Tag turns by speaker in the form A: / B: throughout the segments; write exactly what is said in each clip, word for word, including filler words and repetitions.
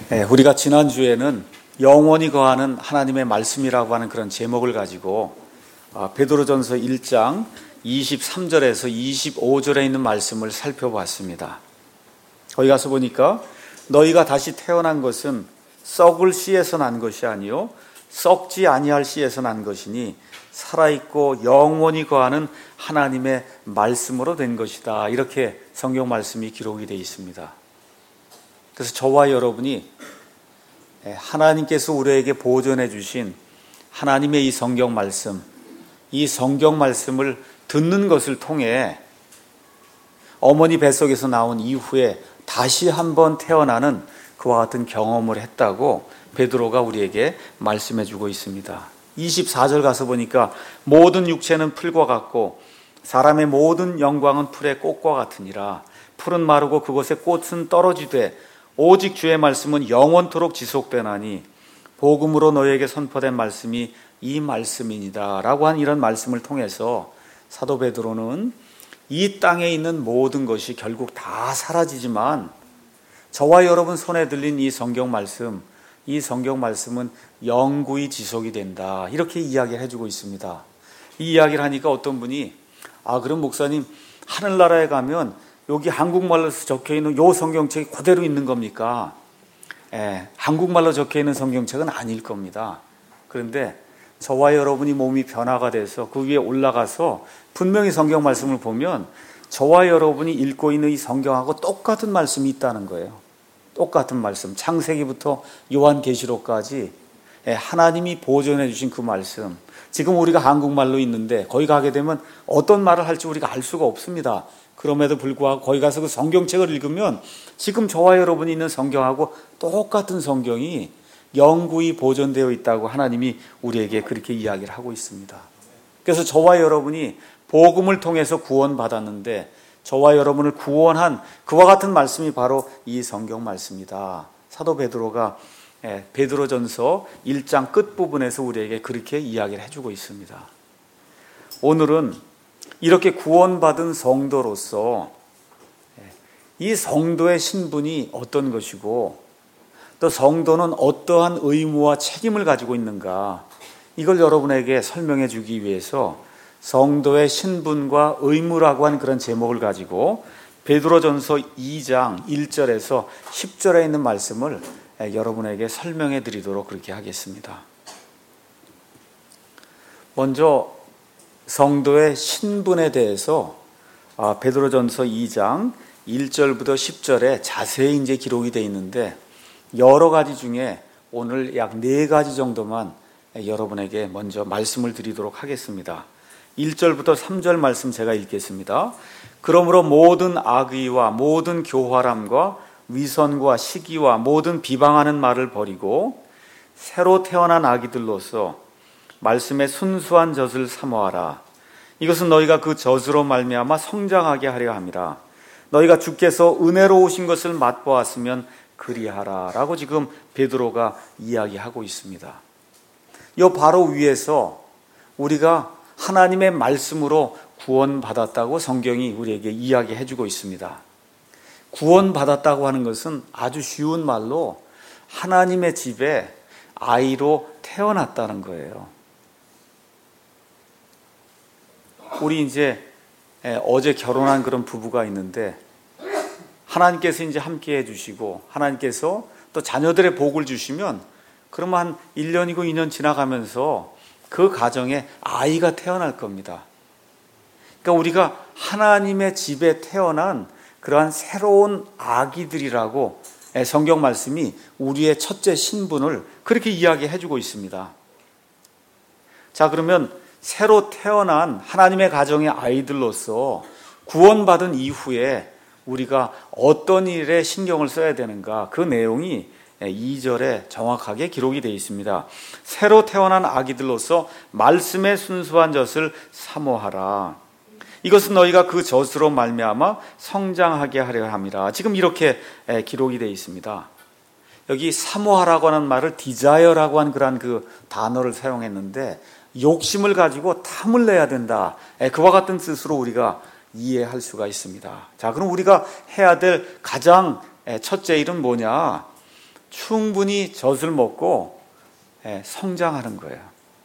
A: 네, 우리가 지난주에는 영원히 거하는 하나님의 말씀이라고 하는 그런 제목을 가지고 베드로전서 일 장 이십삼 절에서 이십오 절에 있는 말씀을 살펴봤습니다. 거기 가서 보니까 너희가 다시 태어난 것은 썩을 씨에서 난 것이 아니요 썩지 아니할 씨에서 난 것이니 살아있고 영원히 거하는 하나님의 말씀으로 된 것이다. 이렇게 성경 말씀이 기록이 되어 있습니다. 그래서 저와 여러분이 하나님께서 우리에게 보존해 주신 하나님의 이 성경 말씀, 이 성경 말씀을 듣는 것을 통해 어머니 뱃속에서 나온 이후에 다시 한번 태어나는 그와 같은 경험을 했다고 베드로가 우리에게 말씀해 주고 있습니다. 이십사 절 가서 보니까 모든 육체는 풀과 같고 사람의 모든 영광은 풀의 꽃과 같으니라. 풀은 마르고 그곳의 꽃은 떨어지되 오직 주의 말씀은 영원토록 지속되나니 복음으로 너희에게 선포된 말씀이 이 말씀이니라 라고 한 이런 말씀을 통해서 사도 베드로는 이 땅에 있는 모든 것이 결국 다 사라지지만 저와 여러분 손에 들린 이 성경 말씀, 이 성경 말씀은 영구히 지속이 된다. 이렇게 이야기를 해주고 있습니다. 이 이야기를 하니까 어떤 분이 아 그럼 목사님 하늘나라에 가면 여기 한국말로 적혀있는 요 성경책이 그대로 있는 겁니까? 예, 한국말로 적혀있는 성경책은 아닐 겁니다. 그런데 저와 여러분이 몸이 변화가 돼서 그 위에 올라가서 분명히 성경 말씀을 보면 저와 여러분이 읽고 있는 이 성경하고 똑같은 말씀이 있다는 거예요. 똑같은 말씀, 창세기부터 요한계시록까지 하나님이 보존해 주신 그 말씀. 지금 우리가 한국말로 있는데 거기 가게 되면 어떤 말을 할지 우리가 알 수가 없습니다. 그럼에도 불구하고 거기 가서 그 성경책을 읽으면 지금 저와 여러분이 있는 성경하고 똑같은 성경이 영구히 보존되어 있다고 하나님이 우리에게 그렇게 이야기를 하고 있습니다. 그래서 저와 여러분이 복음을 통해서 구원받았는데 저와 여러분을 구원한 그와 같은 말씀이 바로 이 성경 말씀이다. 사도 베드로가 베드로전서 일 장 끝부분에서 우리에게 그렇게 이야기를 해주고 있습니다. 오늘은 이렇게 구원받은 성도로서 이 성도의 신분이 어떤 것이고 또 성도는 어떠한 의무와 책임을 가지고 있는가, 이걸 여러분에게 설명해 주기 위해서 성도의 신분과 의무라고 하는 그런 제목을 가지고 베드로전서 이 장 일 절에서 십 절에 있는 말씀을 여러분에게 설명해 드리도록 그렇게 하겠습니다. 먼저 성도의 신분에 대해서 베드로전서 이 장 일 절부터 십 절에 자세히 이제 기록이 되어 있는데 여러 가지 중에 오늘 약 네 가지 정도만 여러분에게 먼저 말씀을 드리도록 하겠습니다. 일 절부터 삼 절 말씀 제가 읽겠습니다. 그러므로 모든 악의와 모든 교활함과 위선과 시기와 모든 비방하는 말을 버리고 새로 태어난 아기들로서 말씀의 순수한 젖을 사모하라. 이것은 너희가 그 젖으로 말미암아 성장하게 하려 함이라. 너희가 주께서 은혜로 오신 것을 맛보았으면 그리하라 라고 지금 베드로가 이야기하고 있습니다. 이 바로 위에서 우리가 하나님의 말씀으로 구원받았다고 성경이 우리에게 이야기해주고 있습니다. 구원받았다고 하는 것은 아주 쉬운 말로 하나님의 집에 아이로 태어났다는 거예요. 우리 이제 어제 결혼한 그런 부부가 있는데 하나님께서 이제 함께 해주시고 하나님께서 또 자녀들의 복을 주시면 그러면 한 일 년이고 이 년 지나가면서 그 가정에 아이가 태어날 겁니다. 그러니까 우리가 하나님의 집에 태어난 그러한 새로운 아기들이라고 성경 말씀이 우리의 첫째 신분을 그렇게 이야기해 주고 있습니다. 자, 그러면 새로 태어난 하나님의 가정의 아이들로서 구원받은 이후에 우리가 어떤 일에 신경을 써야 되는가, 그 내용이 이 절에 정확하게 기록이 되어 있습니다. 새로 태어난 아기들로서 말씀의 순수한 젖을 사모하라. 이것은 너희가 그 젖으로 말미암아 성장하게 하려 함이라. 지금 이렇게 기록이 되어 있습니다. 여기 사모하라고 하는 말을 디자이어라고 하는 그런 그 단어를 사용했는데 욕심을 가지고 탐을 내야 된다. 그와 같은 뜻으로 우리가 이해할 수가 있습니다. 자, 그럼 우리가 해야 될 가장 첫째 일은 뭐냐? 충분히 젖을 먹고 성장하는 거예요.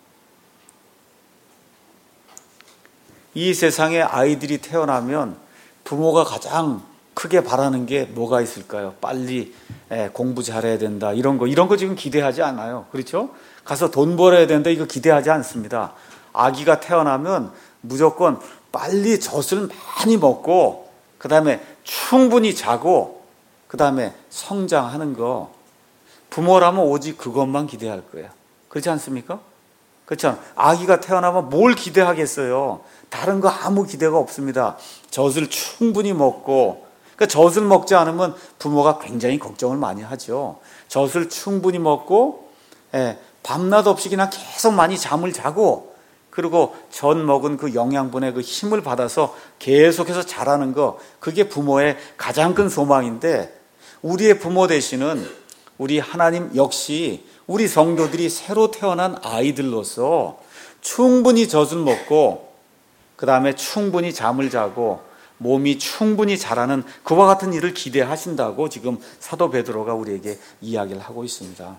A: 이 세상에 아이들이 태어나면 부모가 가장 크게 바라는 게 뭐가 있을까요? 빨리 공부 잘해야 된다, 이런 거 이런 거 지금 기대하지 않아요. 그렇죠? 가서 돈 벌어야 된다, 이거 기대하지 않습니다. 아기가 태어나면 무조건 빨리 젖을 많이 먹고 그 다음에 충분히 자고 그 다음에 성장하는 거, 부모라면 오직 그것만 기대할 거예요. 그렇지 않습니까? 그렇죠? 아기가 태어나면 뭘 기대하겠어요? 다른 거 아무 기대가 없습니다. 젖을 충분히 먹고, 그러니까 젖을 먹지 않으면 부모가 굉장히 걱정을 많이 하죠. 젖을 충분히 먹고, 예, 밤낮 없이 그냥 계속 많이 잠을 자고, 그리고 젖 먹은 그 영양분의 그 힘을 받아서 계속해서 자라는 거, 그게 부모의 가장 큰 소망인데, 우리의 부모 되시는 우리 하나님 역시 우리 성도들이 새로 태어난 아이들로서 충분히 젖을 먹고 그 다음에 충분히 잠을 자고 몸이 충분히 자라는 그와 같은 일을 기대하신다고 지금 사도 베드로가 우리에게 이야기를 하고 있습니다.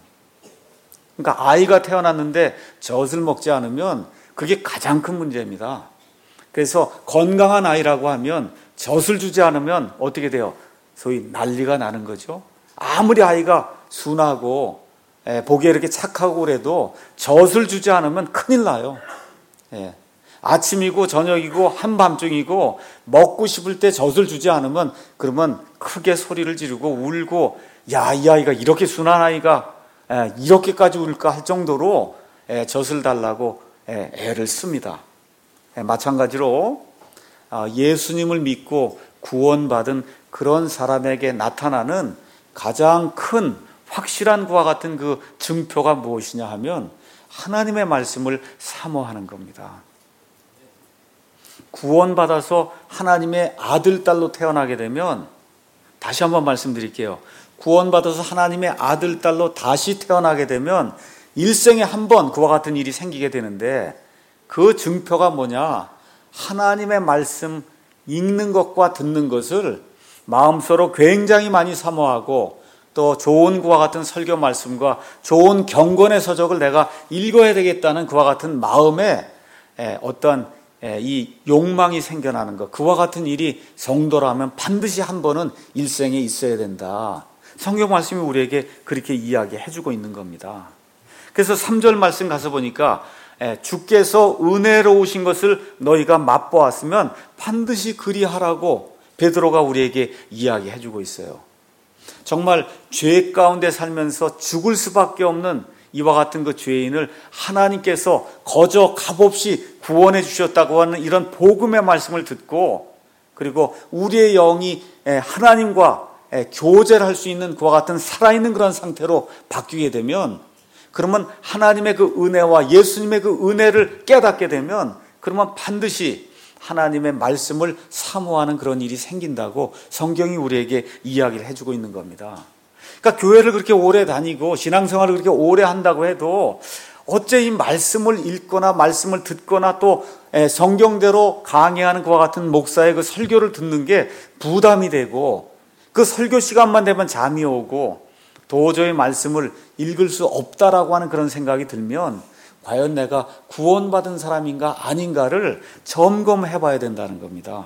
A: 그러니까 아이가 태어났는데 젖을 먹지 않으면 그게 가장 큰 문제입니다. 그래서 건강한 아이라고 하면 젖을 주지 않으면 어떻게 돼요? 소위 난리가 나는 거죠. 아무리 아이가 순하고 예, 보기에 이렇게 착하고 그래도 젖을 주지 않으면 큰일 나요. 예. 아침이고 저녁이고 한밤중이고 먹고 싶을 때 젖을 주지 않으면 그러면 크게 소리를 지르고 울고, 야, 이 아이가 이렇게 순한 아이가 예, 이렇게까지 울까 할 정도로 예, 젖을 달라고 예, 애를 씁니다. 예, 마찬가지로 아, 예수님을 믿고 구원받은 그런 사람에게 나타나는 가장 큰 확실한 그와 같은 그 증표가 무엇이냐 하면 하나님의 말씀을 사모하는 겁니다. 구원받아서 하나님의 아들, 딸로 태어나게 되면, 다시 한번 말씀드릴게요. 구원받아서 하나님의 아들, 딸로 다시 태어나게 되면 일생에 한 번 그와 같은 일이 생기게 되는데, 그 증표가 뭐냐? 하나님의 말씀 읽는 것과 듣는 것을 마음속으로 굉장히 많이 사모하고, 또 좋은 그와 같은 설교 말씀과 좋은 경건의 서적을 내가 읽어야 되겠다는 그와 같은 마음에 어떤 이 욕망이 생겨나는 것, 그와 같은 일이 성도라면 반드시 한 번은 일생에 있어야 된다. 성경 말씀이 우리에게 그렇게 이야기해주고 있는 겁니다. 그래서 삼 절 말씀 가서 보니까 주께서 은혜로우신 것을 너희가 맛보았으면 반드시 그리하라고 베드로가 우리에게 이야기해주고 있어요. 정말 죄 가운데 살면서 죽을 수밖에 없는 이와 같은 그 죄인을 하나님께서 거저 값없이 구원해 주셨다고 하는 이런 복음의 말씀을 듣고, 그리고 우리의 영이 하나님과 교제를 할 수 있는 그와 같은 살아있는 그런 상태로 바뀌게 되면, 그러면 하나님의 그 은혜와 예수님의 그 은혜를 깨닫게 되면, 그러면 반드시 하나님의 말씀을 사모하는 그런 일이 생긴다고 성경이 우리에게 이야기를 해주고 있는 겁니다. 그러니까 교회를 그렇게 오래 다니고 신앙생활을 그렇게 오래 한다고 해도 어째 이 말씀을 읽거나 말씀을 듣거나 또 성경대로 강해하는 그와 같은 목사의 그 설교를 듣는 게 부담이 되고, 그 설교 시간만 되면 잠이 오고 도저히 말씀을 읽을 수 없다라고 하는 그런 생각이 들면 과연 내가 구원받은 사람인가 아닌가를 점검해 봐야 된다는 겁니다.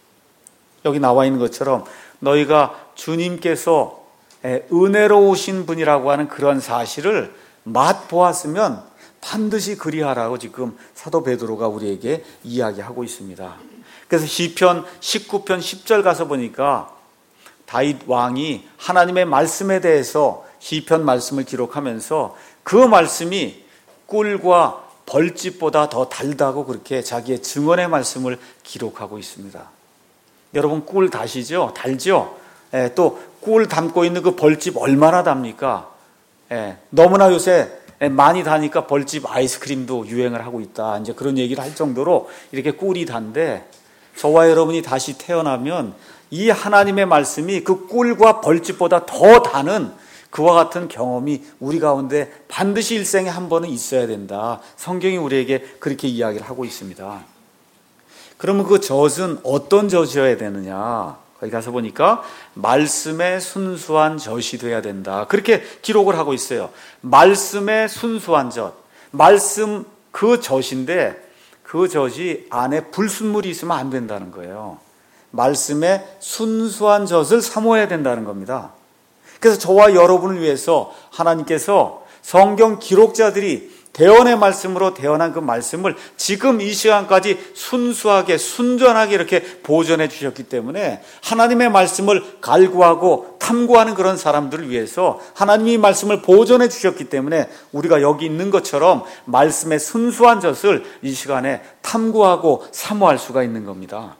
A: 여기 나와 있는 것처럼 너희가 주님께서 은혜로우신 분이라고 하는 그런 사실을 맛보았으면 반드시 그리하라고 지금 사도 베드로가 우리에게 이야기하고 있습니다. 그래서 시편 십구 편 십 절 가서 보니까 다윗 왕이 하나님의 말씀에 대해서 시편 말씀을 기록하면서 그 말씀이 꿀과 벌집보다 더 달다고 그렇게 자기의 증언의 말씀을 기록하고 있습니다. 여러분 꿀 다시죠? 달죠? 예, 또 꿀 담고 있는 그 벌집 얼마나 답니까? 예, 너무나 요새 많이 다니까 벌집 아이스크림도 유행을 하고 있다, 이제 그런 얘기를 할 정도로 이렇게 꿀이 단데, 저와 여러분이 다시 태어나면 이 하나님의 말씀이 그 꿀과 벌집보다 더 다는 그와 같은 경험이 우리 가운데 반드시 일생에 한 번은 있어야 된다. 성경이 우리에게 그렇게 이야기를 하고 있습니다. 그러면 그 젖은 어떤 젖이어야 되느냐? 거기 가서 보니까 말씀의 순수한 젖이 돼야 된다. 그렇게 기록을 하고 있어요. 말씀의 순수한 젖. 말씀 그 젖인데 그 젖이 안에 불순물이 있으면 안 된다는 거예요. 말씀의 순수한 젖을 사모해야 된다는 겁니다. 그래서 저와 여러분을 위해서 하나님께서 성경 기록자들이 대언의 말씀으로 대언한 그 말씀을 지금 이 시간까지 순수하게 순전하게 이렇게 보존해 주셨기 때문에 하나님의 말씀을 갈구하고 탐구하는 그런 사람들을 위해서 하나님이 말씀을 보존해 주셨기 때문에 우리가 여기 있는 것처럼 말씀의 순수한 젖을 이 시간에 탐구하고 사모할 수가 있는 겁니다.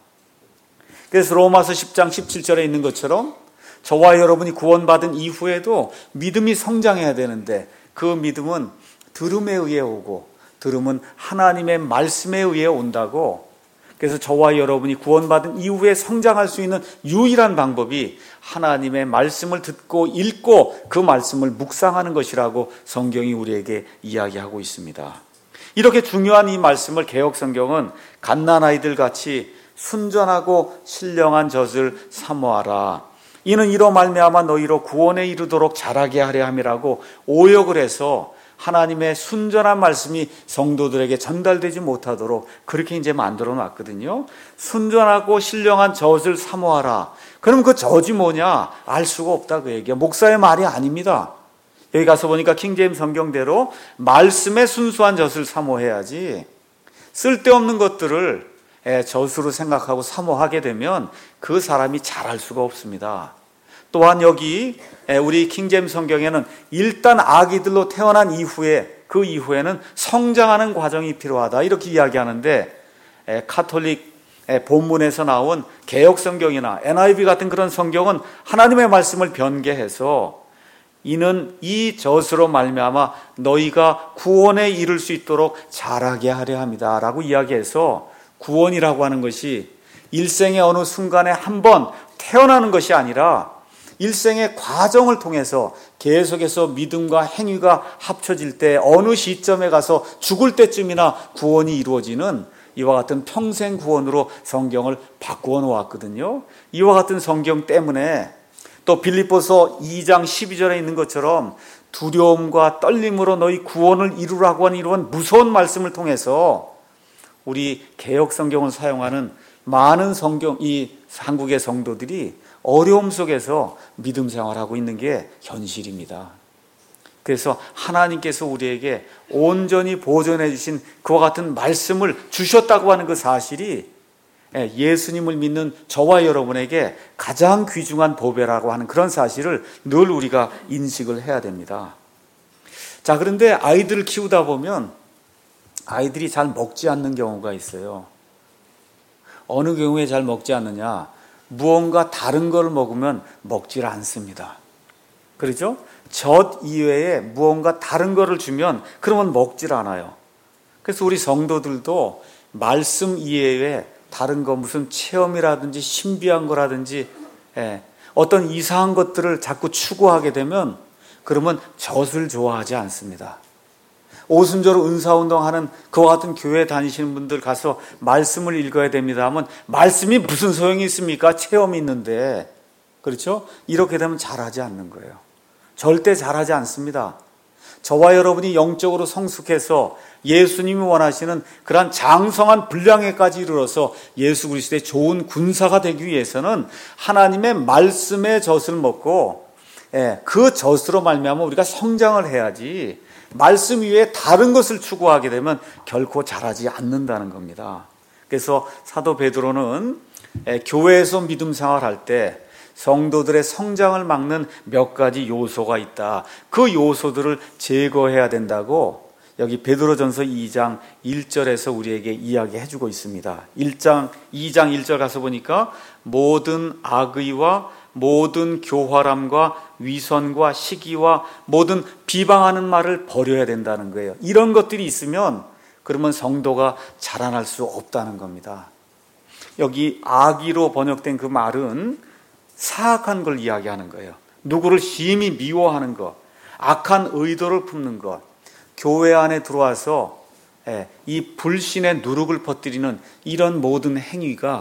A: 그래서 로마서 십 장 십칠 절에 있는 것처럼 저와 여러분이 구원받은 이후에도 믿음이 성장해야 되는데 그 믿음은 들음에 의해 오고 들음은 하나님의 말씀에 의해 온다고. 그래서 저와 여러분이 구원받은 이후에 성장할 수 있는 유일한 방법이 하나님의 말씀을 듣고 읽고 그 말씀을 묵상하는 것이라고 성경이 우리에게 이야기하고 있습니다. 이렇게 중요한 이 말씀을 개역성경은 갓난아이들 같이 순전하고 신령한 젖을 사모하라. 이는 이로 말미암아 너희로 구원에 이르도록 자라게 하려 함이라고 오역을 해서 하나님의 순전한 말씀이 성도들에게 전달되지 못하도록 그렇게 이제 만들어 놨거든요. 순전하고 신령한 젖을 사모하라. 그럼 그 젖이 뭐냐? 알 수가 없다 그 얘기야. 목사의 말이 아닙니다. 여기 가서 보니까 킹제임스 성경대로 말씀의 순수한 젖을 사모해야지, 쓸데없는 것들을 젖으로 생각하고 사모하게 되면 그 사람이 잘할 수가 없습니다. 또한 여기 우리 킹제임스 성경에는 일단 아기들로 태어난 이후에 그 이후에는 성장하는 과정이 필요하다 이렇게 이야기하는데, 카톨릭 본문에서 나온 개역 성경이나 엔아이브이 같은 그런 성경은 하나님의 말씀을 변개해서 이는 이 젖으로 말미암아 너희가 구원에 이를 수 있도록 자라게 하려 합니다 라고 이야기해서, 구원이라고 하는 것이 일생의 어느 순간에 한 번 태어나는 것이 아니라 일생의 과정을 통해서 계속해서 믿음과 행위가 합쳐질 때 어느 시점에 가서 죽을 때쯤이나 구원이 이루어지는 이와 같은 평생 구원으로 성경을 바꾸어 놓았거든요. 이와 같은 성경 때문에 또 빌립보서 이 장 십이 절에 있는 것처럼 두려움과 떨림으로 너희 구원을 이루라고 하는 이런 무서운 말씀을 통해서 우리 개역 성경을 사용하는 많은 성경, 이 한국의 성도들이 어려움 속에서 믿음 생활하고 있는 게 현실입니다. 그래서 하나님께서 우리에게 온전히 보존해 주신 그와 같은 말씀을 주셨다고 하는 그 사실이 예수님을 믿는 저와 여러분에게 가장 귀중한 보배라고 하는 그런 사실을 늘 우리가 인식을 해야 됩니다. 자, 그런데 아이들을 키우다 보면 아이들이 잘 먹지 않는 경우가 있어요. 어느 경우에 잘 먹지 않느냐? 무언가 다른 걸 먹으면 먹질 않습니다. 그렇죠? 젖 이외에 무언가 다른 거를 주면 그러면 먹질 않아요. 그래서 우리 성도들도 말씀 이외에 다른 거, 무슨 체험이라든지 신비한 거라든지 예, 어떤 이상한 것들을 자꾸 추구하게 되면 그러면 젖을 좋아하지 않습니다. 오순절 은사운동하는 그와 같은 교회 다니시는 분들 가서 말씀을 읽어야 됩니다 하면 말씀이 무슨 소용이 있습니까? 체험이 있는데. 그렇죠? 이렇게 되면 잘하지 않는 거예요. 절대 잘하지 않습니다. 저와 여러분이 영적으로 성숙해서 예수님이 원하시는 그러한 장성한 분량에까지 이르러서 예수 그리스도의 좋은 군사가 되기 위해서는 하나님의 말씀의 젖을 먹고 그 젖으로 말미암아 우리가 성장을 해야지, 말씀 위에 다른 것을 추구하게 되면 결코 자라지 않는다는 겁니다. 그래서 사도 베드로는 교회에서 믿음 생활할 때 성도들의 성장을 막는 몇 가지 요소가 있다. 그 요소들을 제거해야 된다고 여기 베드로전서 이 장 일 절에서 우리에게 이야기해 주고 있습니다. 일 장, 이 장 일 절 가서 보니까 모든 악의와 모든 교활함과 위선과 시기와 모든 비방하는 말을 버려야 된다는 거예요. 이런 것들이 있으면 그러면 성도가 자라날 수 없다는 겁니다. 여기 악의로 번역된 그 말은 사악한 걸 이야기하는 거예요. 누구를 심히 미워하는 것, 악한 의도를 품는 것, 교회 안에 들어와서 이 불신의 누룩을 퍼뜨리는 이런 모든 행위가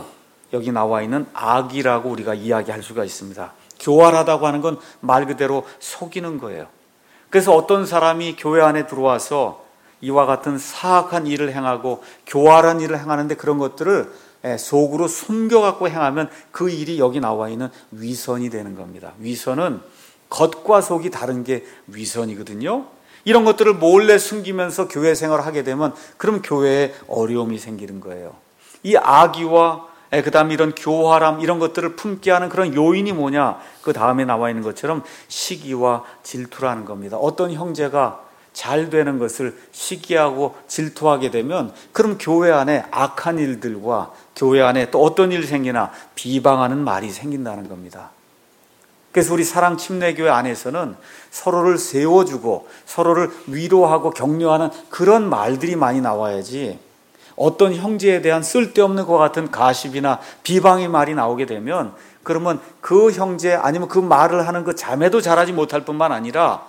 A: 여기 나와 있는 악이라고 우리가 이야기할 수가 있습니다. 교활하다고 하는 건 말 그대로 속이는 거예요. 그래서 어떤 사람이 교회 안에 들어와서 이와 같은 사악한 일을 행하고 교활한 일을 행하는데 그런 것들을 속으로 숨겨갖고 행하면 그 일이 여기 나와 있는 위선이 되는 겁니다. 위선은 겉과 속이 다른 게 위선이거든요. 이런 것들을 몰래 숨기면서 교회 생활을 하게 되면 그럼 교회에 어려움이 생기는 거예요. 이 악의와 그 다음에 이런 교활함 이런 것들을 품게 하는 그런 요인이 뭐냐? 그 다음에 나와 있는 것처럼 시기와 질투라는 겁니다. 어떤 형제가 잘 되는 것을 시기하고 질투하게 되면 그럼 교회 안에 악한 일들과 교회 안에 또 어떤 일이 생기나 비방하는 말이 생긴다는 겁니다. 그래서 우리 사랑 침례교회 안에서는 서로를 세워주고 서로를 위로하고 격려하는 그런 말들이 많이 나와야지, 어떤 형제에 대한 쓸데없는 것 같은 가십이나 비방의 말이 나오게 되면 그러면 그 형제 아니면 그 말을 하는 그 자매도 잘하지 못할 뿐만 아니라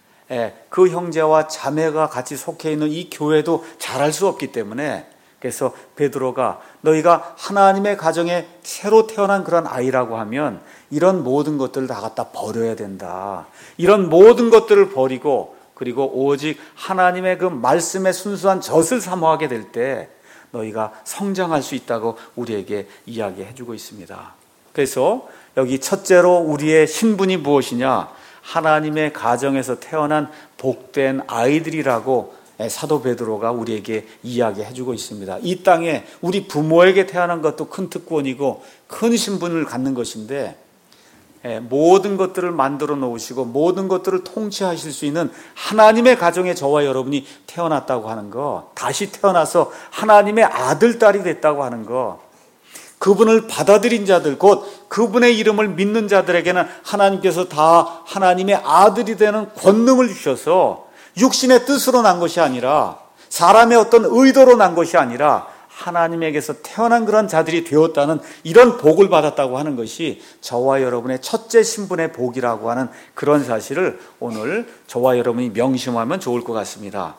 A: 그 형제와 자매가 같이 속해 있는 이 교회도 잘할 수 없기 때문에, 그래서 베드로가 너희가 하나님의 가정에 새로 태어난 그런 아이라고 하면 이런 모든 것들을 다 갖다 버려야 된다. 이런 모든 것들을 버리고 그리고 오직 하나님의 그 말씀의 순수한 젖을 사모하게 될 때 너희가 성장할 수 있다고 우리에게 이야기해 주고 있습니다. 그래서 여기 첫째로 우리의 신분이 무엇이냐? 하나님의 가정에서 태어난 복된 아이들이라고 사도 베드로가 우리에게 이야기해 주고 있습니다. 이 땅에 우리 부모에게 태어난 것도 큰 특권이고 큰 신분을 갖는 것인데, 모든 것들을 만들어 놓으시고 모든 것들을 통치하실 수 있는 하나님의 가정에 저와 여러분이 태어났다고 하는 거, 다시 태어나서 하나님의 아들, 딸이 됐다고 하는 거, 그분을 받아들인 자들, 곧 그분의 이름을 믿는 자들에게는 하나님께서 다 하나님의 아들이 되는 권능을 주셔서 육신의 뜻으로 난 것이 아니라 사람의 어떤 의도로 난 것이 아니라 하나님에게서 태어난 그런 자들이 되었다는 이런 복을 받았다고 하는 것이 저와 여러분의 첫째 신분의 복이라고 하는 그런 사실을 오늘 저와 여러분이 명심하면 좋을 것 같습니다.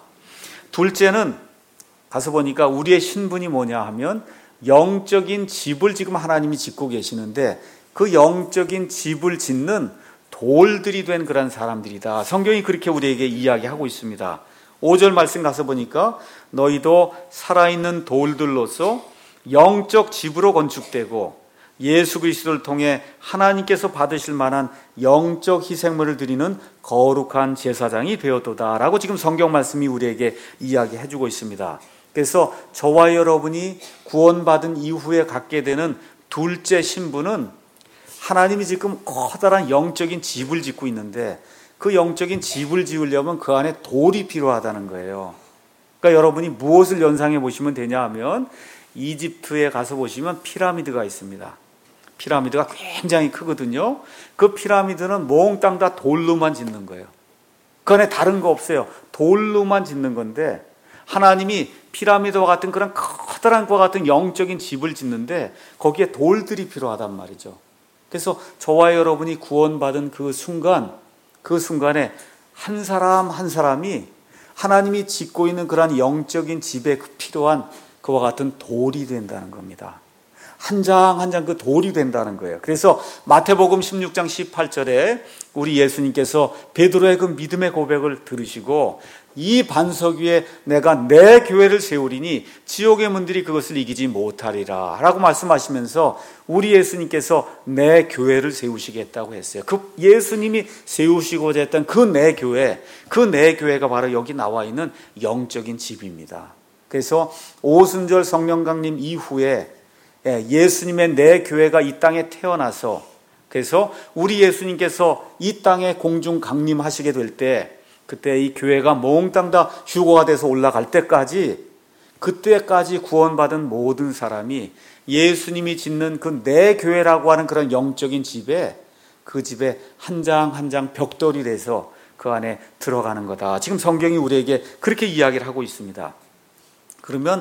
A: 둘째는 가서 보니까 우리의 신분이 뭐냐 하면 영적인 집을 지금 하나님이 짓고 계시는데 그 영적인 집을 짓는 돌들이 된 그런 사람들이다. 성경이 그렇게 우리에게 이야기하고 있습니다. 오 절 말씀 가서 보니까 너희도 살아있는 돌들로서 영적 집으로 건축되고 예수 그리스도를 통해 하나님께서 받으실 만한 영적 희생물을 드리는 거룩한 제사장이 되었도다 라고 지금 성경 말씀이 우리에게 이야기해 주고 있습니다. 그래서 저와 여러분이 구원받은 이후에 갖게 되는 둘째 신분은 하나님이 지금 커다란 영적인 집을 짓고 있는데 그 영적인 집을 지으려면 그 안에 돌이 필요하다는 거예요. 그러니까 여러분이 무엇을 연상해 보시면 되냐 하면 이집트에 가서 보시면 피라미드가 있습니다. 피라미드가 굉장히 크거든요. 그 피라미드는 몽땅 다 돌로만 짓는 거예요. 그 안에 다른 거 없어요. 돌로만 짓는 건데 하나님이 피라미드와 같은 그런 커다란 것과 같은 영적인 집을 짓는데 거기에 돌들이 필요하단 말이죠. 그래서 저와 여러분이 구원받은 그 순간, 그 순간에 한 사람 한 사람이 하나님이 짓고 있는 그런 영적인 집에 필요한 그와 같은 돌이 된다는 겁니다. 한 장 한 장 그 돌이 된다는 거예요. 그래서 마태복음 십육 장 십팔 절에 우리 예수님께서 베드로의 그 믿음의 고백을 들으시고 이 반석 위에 내가 내 교회를 세우리니 지옥의 문들이 그것을 이기지 못하리라 라고 말씀하시면서 우리 예수님께서 내 교회를 세우시겠다고 했어요. 그 예수님이 세우시고자 했던 그 내 교회, 그 내 교회가 바로 여기 나와 있는 영적인 집입니다. 그래서 오순절 성령 강림 이후에 예수님의 내 교회가 이 땅에 태어나서, 그래서 우리 예수님께서 이 땅에 공중 강림하시게 될 때 그때 이 교회가 몽땅 다 휴거가 돼서 올라갈 때까지, 그때까지 구원받은 모든 사람이 예수님이 짓는 그 내 교회라고 하는 그런 영적인 집에, 그 집에 한 장 한 장 벽돌이 돼서 그 안에 들어가는 거다. 지금 성경이 우리에게 그렇게 이야기를 하고 있습니다. 그러면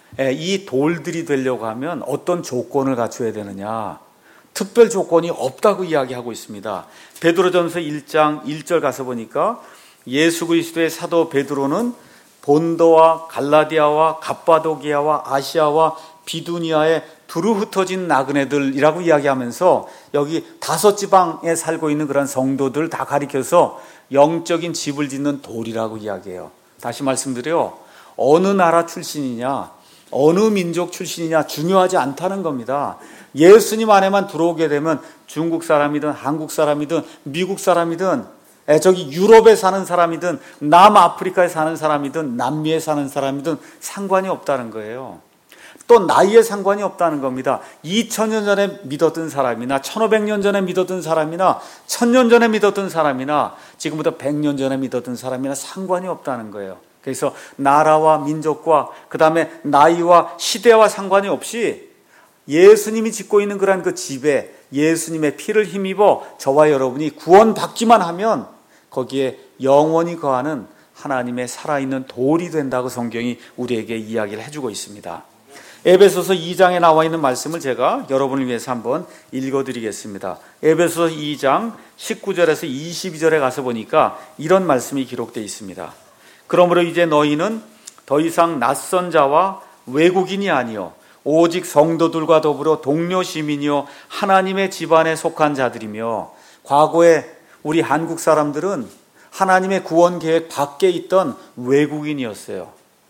A: 이 돌들이 되려고 하면 어떤 조건을 갖춰야 되느냐? 특별 조건이 없다고 이야기하고 있습니다. 베드로전서 일 장 일 절 가서 보니까 예수 그리스도의 사도 베드로는 본도와 갈라디아와 갑바도기아와 아시아와 비두니아의 두루 흩어진 나그네들이라고 이야기하면서 여기 다섯 지방에 살고 있는 그런 성도들 다 가리켜서 영적인 집을 짓는 돌이라고 이야기해요. 다시 말씀드려요. 어느 나라 출신이냐, 어느 민족 출신이냐 중요하지 않다는 겁니다. 예수님 안에만 들어오게 되면 중국 사람이든 한국 사람이든 미국 사람이든 저기 유럽에 사는 사람이든 남아프리카에 사는 사람이든 남미에 사는 사람이든 상관이 없다는 거예요. 또 나이에 상관이 없다는 겁니다. 이천 년 전에 믿었던 사람이나 천오백 년 전에 믿었던 사람이나 천 년 전에 믿었던 사람이나 지금부터 백 년 전에 믿었던 사람이나 상관이 없다는 거예요. 그래서 나라와 민족과 그 다음에 나이와 시대와 상관이 없이 예수님이 짓고 있는 그런 그 집에 예수님의 피를 힘입어 저와 여러분이 구원받기만 하면 거기에 영원히 거하는 하나님의 살아있는 돌이 된다고 성경이 우리에게 이야기를 해주고 있습니다. 에베소서 이 장에 나와 있는 말씀을 제가 여러분을 위해서 한번 읽어드리겠습니다. 에베소서 이 장 십구 절에서 이십이 절에 가서 보니까 이런 말씀이 기록되어 있습니다. 그러므로 이제 너희는 더 이상 낯선 자와 외국인이 아니요 오직 성도들과 더불어 동료 시민이요 하나님의 집안에 속한 자들이며, 과거에 우리 한국 사람들은 하나님의 구원 계획 밖에 있던 외국인이었어요.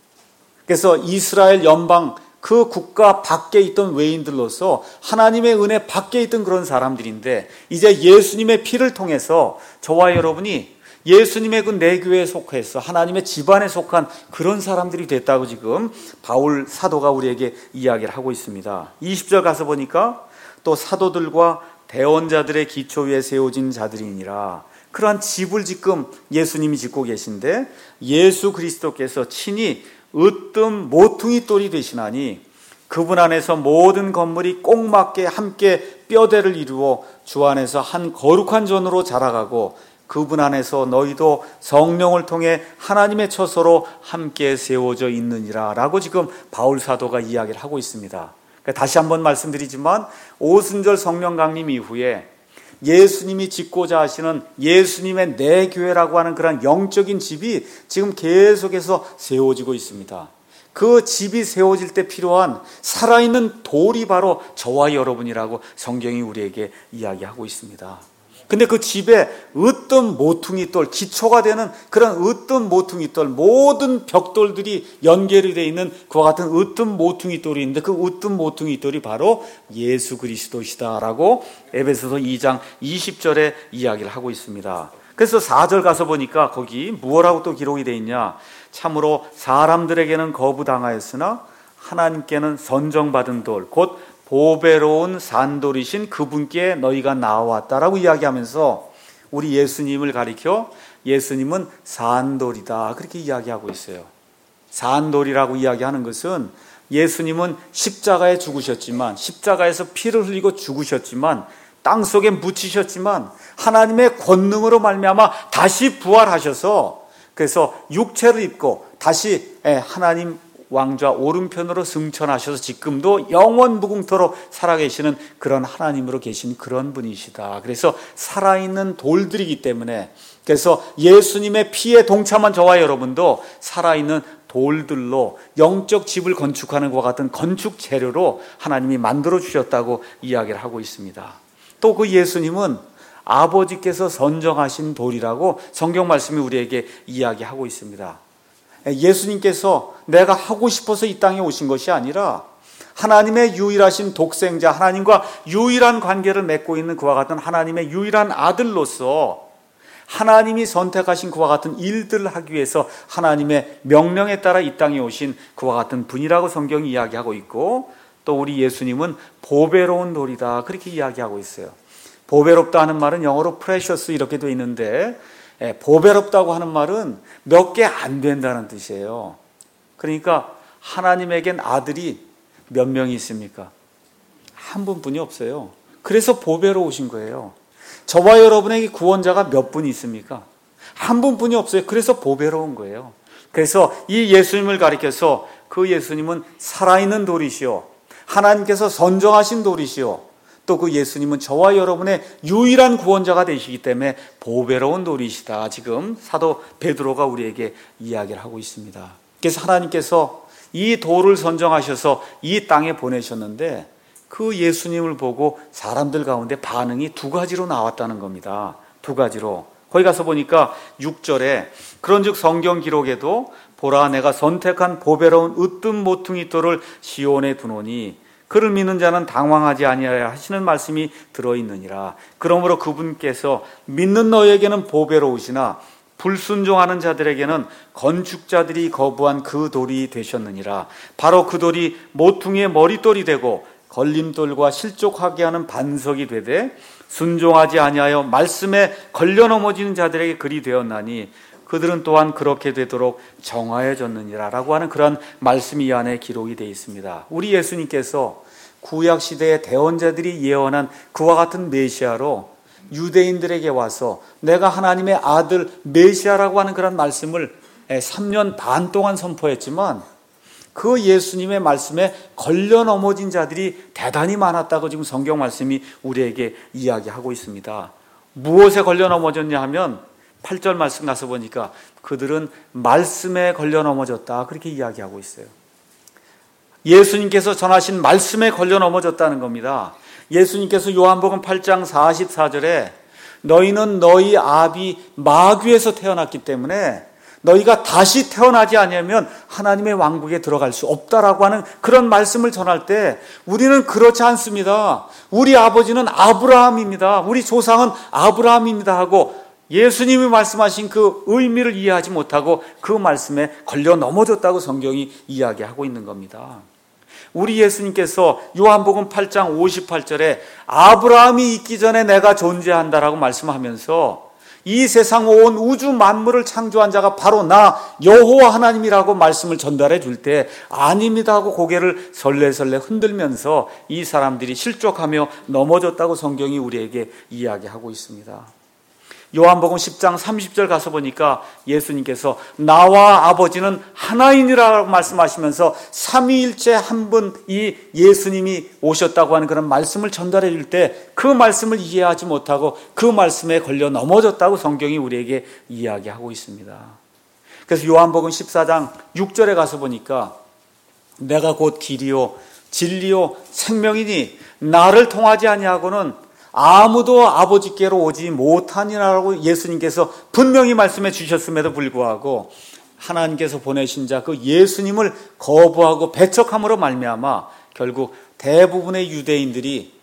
A: 그래서 이스라엘 연방 그 국가 밖에 있던 외인들로서 하나님의 은혜 밖에 있던 그런 사람들인데, 이제 예수님의 피를 통해서 저와 여러분이 예수님의 그 내교에 속해서 하나님의 집안에 속한 그런 사람들이 됐다고 지금 바울 사도가 우리에게 이야기를 하고 있습니다. 이십 절 가서 보니까 또 사도들과 대언자들의 기초 위에 세워진 자들이니라. 그러한 집을 지금 예수님이 짓고 계신데, 예수 그리스도께서 친히 으뜸 모퉁이 돌이 되시나니 그분 안에서 모든 건물이 꼭 맞게 함께 뼈대를 이루어 주 안에서 한 거룩한 전으로 자라가고, 그분 안에서 너희도 성령을 통해 하나님의 처소로 함께 세워져 있느니라 라고 지금 바울 사도가 이야기를 하고 있습니다. 다시 한번 말씀드리지만 오순절 성령 강림 이후에 예수님이 짓고자 하시는 예수님의 내 교회라고 하는 그런 영적인 집이 지금 계속해서 세워지고 있습니다. 그 집이 세워질 때 필요한 살아있는 돌이 바로 저와 여러분이라고 성경이 우리에게 이야기하고 있습니다. 근데 그 집에 으뜸 모퉁이 돌, 기초가 되는 그런 으뜸 모퉁이 돌, 모든 벽돌들이 연결이 되어 있는 그와 같은 으뜸 모퉁이 돌이 있는데, 그 으뜸 모퉁이 돌이 바로 예수 그리스도시다라고 에베소서 이 장 이십 절에 이야기를 하고 있습니다. 그래서 사 절 가서 보니까 거기 무엇라고 또 기록이 되어 있냐? 참으로 사람들에게는 거부당하였으나 하나님께는 선정받은 돌, 곧 보배로운 산돌이신 그분께 너희가 나와왔다라고 이야기하면서 우리 예수님을 가리켜 예수님은 산돌이다 그렇게 이야기하고 있어요. 산돌이라고 이야기하는 것은 예수님은 십자가에 죽으셨지만, 십자가에서 피를 흘리고 죽으셨지만, 땅속에 묻히셨지만 하나님의 권능으로 말미암아 다시 부활하셔서, 그래서 육체를 입고 다시 하나님 왕좌 오른편으로 승천하셔서 지금도 영원 무궁토록 살아계시는 그런 하나님으로 계신 그런 분이시다. 그래서 살아있는 돌들이기 때문에, 그래서 예수님의 피에 동참한 저와 여러분도 살아있는 돌들로 영적 집을 건축하는 것과 같은 건축 재료로 하나님이 만들어 주셨다고 이야기를 하고 있습니다. 또 그 예수님은 아버지께서 선정하신 돌이라고 성경 말씀이 우리에게 이야기하고 있습니다. 예수님께서 내가 하고 싶어서 이 땅에 오신 것이 아니라 하나님의 유일하신 독생자, 하나님과 유일한 관계를 맺고 있는 그와 같은 하나님의 유일한 아들로서 하나님이 선택하신 그와 같은 일들을 하기 위해서 하나님의 명령에 따라 이 땅에 오신 그와 같은 분이라고 성경이 이야기하고 있고, 또 우리 예수님은 보배로운 돌이다 그렇게 이야기하고 있어요. 보배롭다 하는 말은 영어로 precious 이렇게 돼 있는데, 보배롭다고 하는 말은 몇 개 안 된다는 뜻이에요. 그러니까 하나님에겐 아들이 몇 명이 있습니까? 한 분뿐이 없어요. 그래서 보배로우신 거예요. 저와 여러분에게 구원자가 몇 분이 있습니까? 한 분뿐이 없어요. 그래서 보배로운 거예요. 그래서 이 예수님을 가리켜서 그 예수님은 살아있는 돌이시오, 하나님께서 선정하신 돌이시오, 또 그 예수님은 저와 여러분의 유일한 구원자가 되시기 때문에 보배로운 돌이시다. 지금 사도 베드로가 우리에게 이야기를 하고 있습니다. 그래서 하나님께서 이 돌을 선정하셔서 이 땅에 보내셨는데, 그 예수님을 보고 사람들 가운데 반응이 두 가지로 나왔다는 겁니다. 두 가지로. 거기 가서 보니까 육 절에 그런즉 성경 기록에도 보라 내가 선택한 보배로운 으뜸 모퉁이 돌을 시온에 두노니 그를 믿는 자는 당황하지 아니하여 하시는 말씀이 들어있느니라. 그러므로 그분께서 믿는 너에게는 보배로우시나 불순종하는 자들에게는 건축자들이 거부한 그 돌이 되셨느니라. 바로 그 돌이 모퉁이의 머릿돌이 되고 걸림돌과 실족하게 하는 반석이 되되 순종하지 아니하여 말씀에 걸려 넘어지는 자들에게 그리 되었나니 그들은 또한 그렇게 되도록 정하여졌느니라 라고 하는 그런 말씀이 이 안에 기록이 되어 있습니다. 우리 예수님께서 구약시대의 대언자들이 예언한 그와 같은 메시아로 유대인들에게 와서 내가 하나님의 아들 메시아라고 하는 그런 말씀을 삼 년 반 동안 선포했지만 그 예수님의 말씀에 걸려 넘어진 자들이 대단히 많았다고 지금 성경 말씀이 우리에게 이야기하고 있습니다. 무엇에 걸려 넘어졌냐 하면 팔 절 말씀 가서 보니까 그들은 말씀에 걸려 넘어졌다 그렇게 이야기하고 있어요. 예수님께서 전하신 말씀에 걸려 넘어졌다는 겁니다. 예수님께서 요한복음 팔 장 사십사 절에 너희는 너희 아비 마귀에서 태어났기 때문에 너희가 다시 태어나지 않으면 하나님의 왕국에 들어갈 수 없다라고 하는 그런 말씀을 전할 때 우리는 그렇지 않습니다. 우리 아버지는 아브라함입니다. 우리 조상은 아브라함입니다 하고 예수님이 말씀하신 그 의미를 이해하지 못하고 그 말씀에 걸려 넘어졌다고 성경이 이야기하고 있는 겁니다. 우리 예수님께서 요한복음 팔 장 오십팔 절에 아브라함이 있기 전에 내가 존재한다라고 말씀하면서 이 세상 온 우주 만물을 창조한 자가 바로 나 여호와 하나님이라고 말씀을 전달해 줄 때 아닙니다 하고 고개를 설레설레 흔들면서 이 사람들이 실족하며 넘어졌다고 성경이 우리에게 이야기하고 있습니다. 요한복음 십 장 삼십 절 가서 보니까 예수님께서 나와 아버지는 하나이니라고 말씀하시면서 삼위일체 한 분 이 예수님이 오셨다고 하는 그런 말씀을 전달해 줄 때 그 말씀을 이해하지 못하고 그 말씀에 걸려 넘어졌다고 성경이 우리에게 이야기하고 있습니다. 그래서 요한복음 십사 장 육 절에 가서 보니까 내가 곧 길이요 진리요 생명이니 나를 통하지 아니하고는 아무도 아버지께로 오지 못하니라고 예수님께서 분명히 말씀해 주셨음에도 불구하고 하나님께서 보내신 자 그 예수님을 거부하고 배척함으로 말미암아 결국 대부분의 유대인들이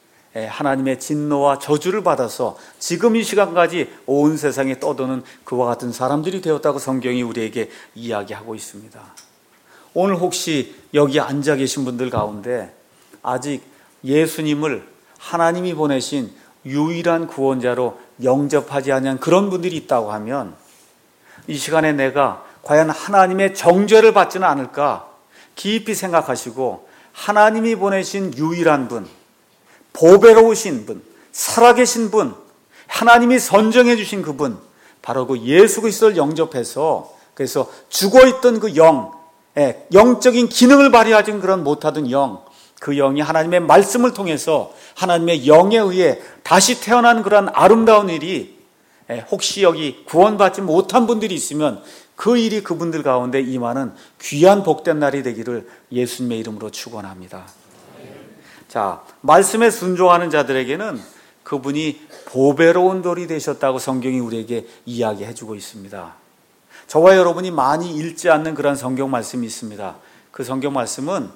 A: 하나님의 진노와 저주를 받아서 지금 이 시간까지 온 세상에 떠도는 그와 같은 사람들이 되었다고 성경이 우리에게 이야기하고 있습니다. 오늘 혹시 여기 앉아 계신 분들 가운데 아직 예수님을 하나님이 보내신 유일한 구원자로 영접하지 않은 그런 분들이 있다고 하면 이 시간에 내가 과연 하나님의 정죄를 받지는 않을까 깊이 생각하시고 하나님이 보내신 유일한 분, 보배로우신 분, 살아계신 분, 하나님이 선정해 주신 그분, 바로 그 예수 그리스도를 영접해서 그래서 죽어있던 그 영, 영적인 기능을 발휘하지 그런 못하던 영, 그 영이 하나님의 말씀을 통해서 하나님의 영에 의해 다시 태어난 그런 아름다운 일이 혹시 여기 구원받지 못한 분들이 있으면 그 일이 그분들 가운데 임하는 귀한 복된 날이 되기를 예수님의 이름으로 축원합니다. 자, 말씀에 순종하는 자들에게는 그분이 보배로운 돌이 되셨다고 성경이 우리에게 이야기해 주고 있습니다. 저와 여러분이 많이 읽지 않는 그런 성경 말씀이 있습니다. 그 성경 말씀은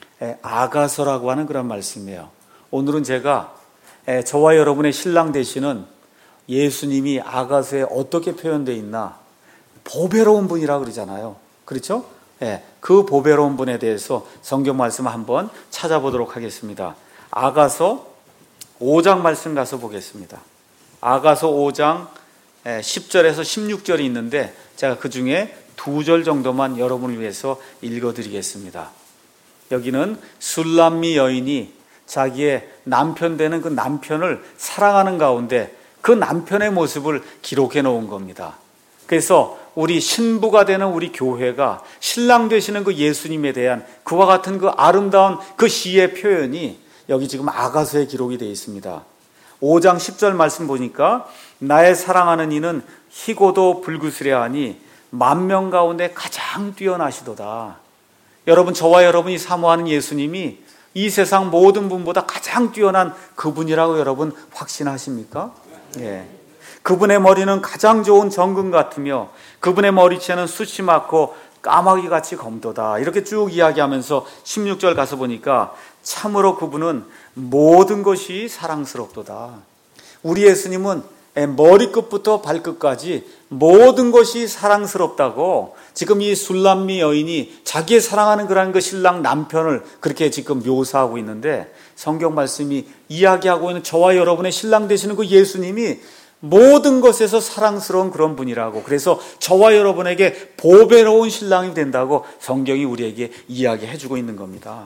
A: 아가서라고 하는 그런 말씀이에요. 오늘은 제가 저와 여러분의 신랑 되시는 예수님이 아가서에 어떻게 표현되어 있나 보배로운 분이라고 그러잖아요. 그렇죠? 그 보배로운 분에 대해서 성경 말씀을 한번 찾아보도록 하겠습니다. 아가서 오 장 말씀 가서 보겠습니다. 아가서 오 장 십 절에서 십육 절이 있는데 제가 그 중에 두 절 정도만 여러분을 위해서 읽어드리겠습니다. 여기는 술람미 여인이 자기의 남편 되는 그 남편을 사랑하는 가운데 그 남편의 모습을 기록해 놓은 겁니다. 그래서 우리 신부가 되는 우리 교회가 신랑 되시는 그 예수님에 대한 그와 같은 그 아름다운 그 시의 표현이 여기 지금 아가서에 기록이 되어 있습니다. 오 장 십 절 말씀 보니까 나의 사랑하는 이는 희고도 불구스레하니 만명 가운데 가장 뛰어나시도다. 여러분, 저와 여러분이 사모하는 예수님이 이 세상 모든 분보다 가장 뛰어난 그분이라고 여러분 확신하십니까? 예. 그분의 머리는 가장 좋은 정금 같으며 그분의 머리채는 숱이 많고 까마귀같이 검도다. 이렇게 쭉 이야기하면서 십육 절 가서 보니까 참으로 그분은 모든 것이 사랑스럽도다. 우리 예수님은 머리끝부터 발끝까지 모든 것이 사랑스럽다고 지금 이 술람미 여인이 자기의 사랑하는 그런 그 신랑 남편을 그렇게 지금 묘사하고 있는데, 성경 말씀이 이야기하고 있는 저와 여러분의 신랑 되시는 그 예수님이 모든 것에서 사랑스러운 그런 분이라고, 그래서 저와 여러분에게 보배로운 신랑이 된다고 성경이 우리에게 이야기해 주고 있는 겁니다.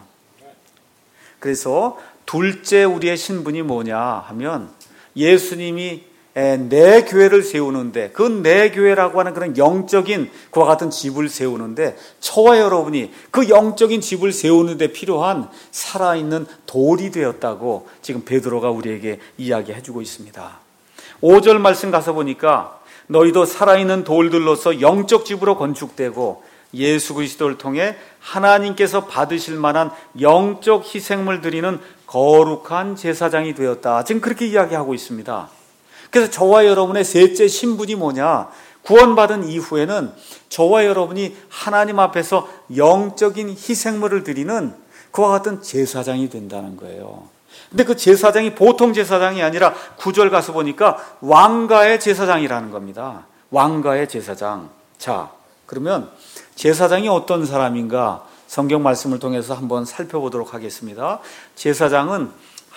A: 그래서 둘째 우리의 신분이 뭐냐 하면, 예수님이 내 교회를 세우는데, 그 내 교회라고 하는 그런 영적인 그와 같은 집을 세우는데 저와 여러분이 그 영적인 집을 세우는 데 필요한 살아있는 돌이 되었다고 지금 베드로가 우리에게 이야기해 주고 있습니다. 오 절 말씀 가서 보니까 너희도 살아있는 돌들로서 영적 집으로 건축되고 예수 그리스도를 통해 하나님께서 받으실 만한 영적 희생물 드리는 거룩한 제사장이 되었다. 지금 그렇게 이야기하고 있습니다. 그래서 저와 여러분의 셋째 신분이 뭐냐? 구원받은 이후에는 저와 여러분이 하나님 앞에서 영적인 희생물을 드리는 그와 같은 제사장이 된다는 거예요. 근데 그 제사장이 보통 제사장이 아니라 구 절 가서 보니까 왕가의 제사장이라는 겁니다. 왕가의 제사장. 자, 그러면 제사장이 어떤 사람인가? 성경 말씀을 통해서 한번 살펴보도록 하겠습니다. 제사장은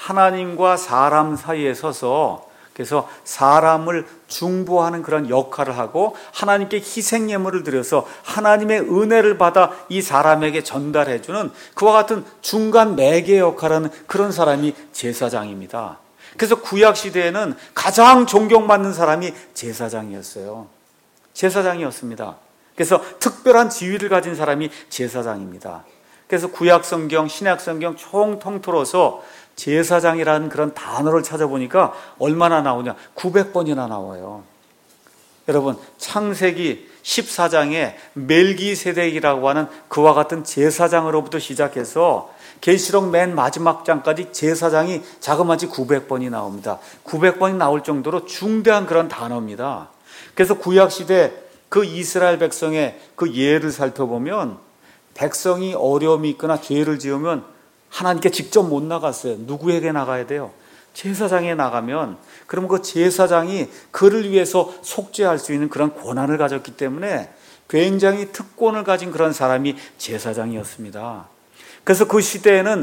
A: 하나님과 사람 사이에 서서, 그래서 사람을 중보하는 그런 역할을 하고 하나님께 희생 예물을 드려서 하나님의 은혜를 받아 이 사람에게 전달해주는 그와 같은 중간 매개 역할을 하는 그런 사람이 제사장입니다. 그래서 구약 시대에는 가장 존경받는 사람이 제사장이었어요. 제사장이었습니다. 그래서 특별한 지위를 가진 사람이 제사장입니다. 그래서 구약 성경, 신약 성경 총 통틀어서 제사장이라는 그런 단어를 찾아보니까 얼마나 나오냐? 구백 번이나 나와요. 여러분, 창세기 십사 장에 멜기세덱이라고 하는 그와 같은 제사장으로부터 시작해서 계시록 맨 마지막 장까지 제사장이 자그마치 구백 번이 나옵니다. 구백 번이 나올 정도로 중대한 그런 단어입니다. 그래서 구약시대 그 이스라엘 백성의 그 예를 살펴보면, 백성이 어려움이 있거나 죄를 지으면 하나님께 직접 못 나갔어요. 누구에게 나가야 돼요? 제사장에 나가면, 그러면 그 제사장이 그를 위해서 속죄할 수 있는 그런 권한을 가졌기 때문에 굉장히 특권을 가진 그런 사람이 제사장이었습니다. 그래서 그 시대에는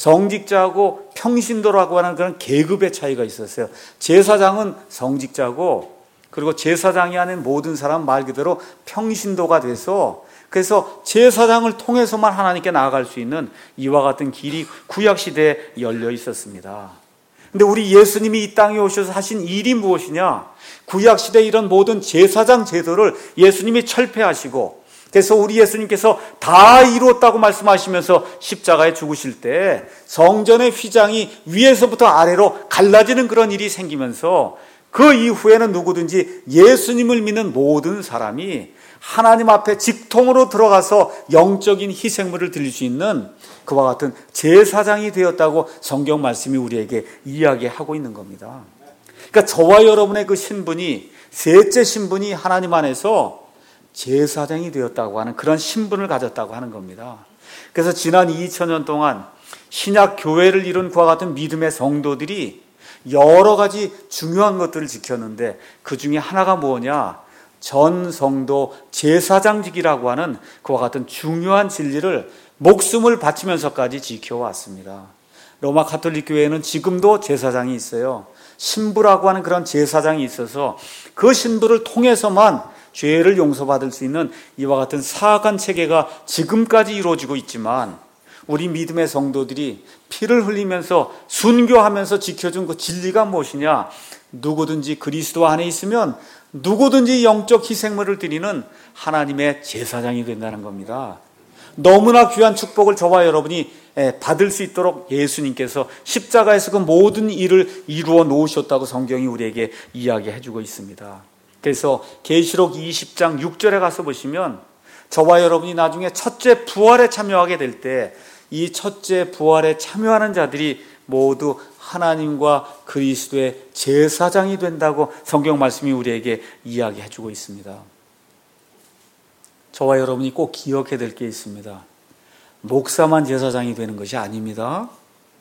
A: 성직자하고 평신도라고 하는 그런 계급의 차이가 있었어요. 제사장은 성직자고, 그리고 제사장이 아닌 모든 사람 말 그대로 평신도가 돼서, 그래서 제사장을 통해서만 하나님께 나아갈 수 있는 이와 같은 길이 구약시대에 열려 있었습니다. 근데 우리 예수님이 이 땅에 오셔서 하신 일이 무엇이냐? 구약시대 이런 모든 제사장 제도를 예수님이 철폐하시고, 그래서 우리 예수님께서 다 이루었다고 말씀하시면서 십자가에 죽으실 때 성전의 휘장이 위에서부터 아래로 갈라지는 그런 일이 생기면서, 그 이후에는 누구든지 예수님을 믿는 모든 사람이 하나님 앞에 직통으로 들어가서 영적인 희생물을 드릴 수 있는 그와 같은 제사장이 되었다고 성경 말씀이 우리에게 이야기하고 있는 겁니다. 그러니까 저와 여러분의 그 신분이, 셋째 신분이 하나님 안에서 제사장이 되었다고 하는 그런 신분을 가졌다고 하는 겁니다. 그래서 지난 이천 년 동안 신약 교회를 이룬 그와 같은 믿음의 성도들이 여러 가지 중요한 것들을 지켰는데, 그 중에 하나가 뭐냐? 전 성도 제사장직이라고 하는 그와 같은 중요한 진리를 목숨을 바치면서까지 지켜왔습니다. 로마 가톨릭 교회에는 지금도 제사장이 있어요. 신부라고 하는 그런 제사장이 있어서 그 신부를 통해서만 죄를 용서받을 수 있는 이와 같은 사악한 체계가 지금까지 이루어지고 있지만, 우리 믿음의 성도들이 피를 흘리면서 순교하면서 지켜준 그 진리가 무엇이냐? 누구든지 그리스도 안에 있으면 누구든지 영적 희생물을 드리는 하나님의 제사장이 된다는 겁니다. 너무나 귀한 축복을 저와 여러분이 받을 수 있도록 예수님께서 십자가에서 그 모든 일을 이루어 놓으셨다고 성경이 우리에게 이야기해 주고 있습니다. 그래서 계시록 이십 장 육 절에 가서 보시면, 저와 여러분이 나중에 첫째 부활에 참여하게 될 때 이 첫째 부활에 참여하는 자들이 모두 하나님과 그리스도의 제사장이 된다고 성경 말씀이 우리에게 이야기해 주고 있습니다. 저와 여러분이 꼭 기억해야 될 게 있습니다. 목사만 제사장이 되는 것이 아닙니다.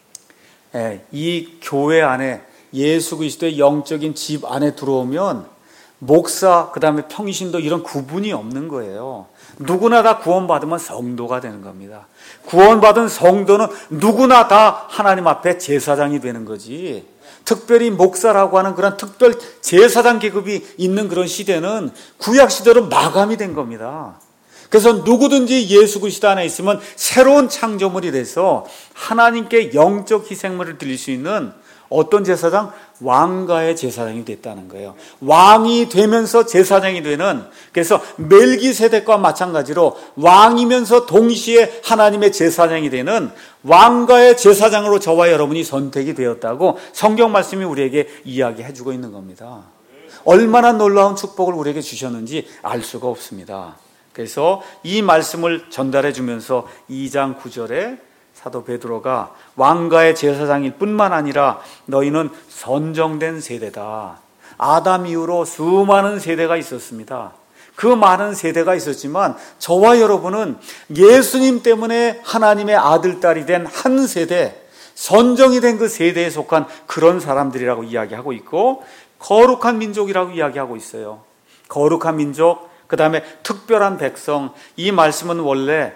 A: 이 교회 안에 예수 그리스도의 영적인 집 안에 들어오면 목사, 그 다음에 평신도 이런 구분이 없는 거예요. 누구나 다 구원받으면 성도가 되는 겁니다. 구원받은 성도는 누구나 다 하나님 앞에 제사장이 되는 거지. 특별히 목사라고 하는 그런 특별 제사장 계급이 있는 그런 시대는 구약 시대로 마감이 된 겁니다. 그래서 누구든지 예수 그리스도 안에 있으면 새로운 창조물이 돼서 하나님께 영적 희생물을 드릴 수 있는 어떤 제사장? 왕가의 제사장이 됐다는 거예요. 왕이 되면서 제사장이 되는, 그래서 멜기세덱과 마찬가지로 왕이면서 동시에 하나님의 제사장이 되는 왕가의 제사장으로 저와 여러분이 선택이 되었다고 성경 말씀이 우리에게 이야기해 주고 있는 겁니다. 얼마나 놀라운 축복을 우리에게 주셨는지 알 수가 없습니다. 그래서 이 말씀을 전달해 주면서 이 장 구 절에 사도 베드로가 왕가의 제사장일 뿐만 아니라 너희는 선정된 세대다. 아담 이후로 수많은 세대가 있었습니다. 그 많은 세대가 있었지만 저와 여러분은 예수님 때문에 하나님의 아들, 딸이 된 한 세대, 선정이 된 그 세대에 속한 그런 사람들이라고 이야기하고 있고, 거룩한 민족이라고 이야기하고 있어요. 거룩한 민족, 그 다음에 특별한 백성. 이 말씀은 원래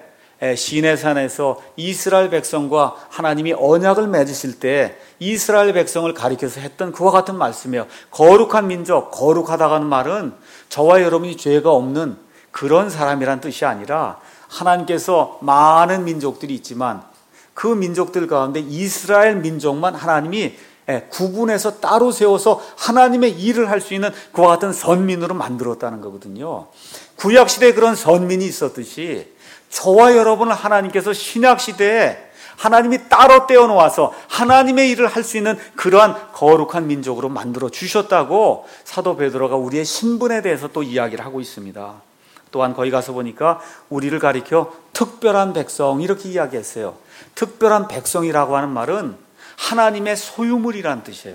A: 시내산에서 이스라엘 백성과 하나님이 언약을 맺으실 때 이스라엘 백성을 가리켜서 했던 그와 같은 말씀이에요. 거룩한 민족, 거룩하다고 하는 말은 저와 여러분이 죄가 없는 그런 사람이란 뜻이 아니라 하나님께서 많은 민족들이 있지만 그 민족들 가운데 이스라엘 민족만 하나님이 구분해서 따로 세워서 하나님의 일을 할 수 있는 그와 같은 선민으로 만들었다는 거거든요. 구약시대에 그런 선민이 있었듯이 저와 여러분을 하나님께서 신약시대에 하나님이 따로 떼어놓아서 하나님의 일을 할 수 있는 그러한 거룩한 민족으로 만들어 주셨다고 사도 베드로가 우리의 신분에 대해서 또 이야기를 하고 있습니다. 또한 거기 가서 보니까 우리를 가리켜 특별한 백성 이렇게 이야기했어요. 특별한 백성이라고 하는 말은 하나님의 소유물이란 뜻이에요.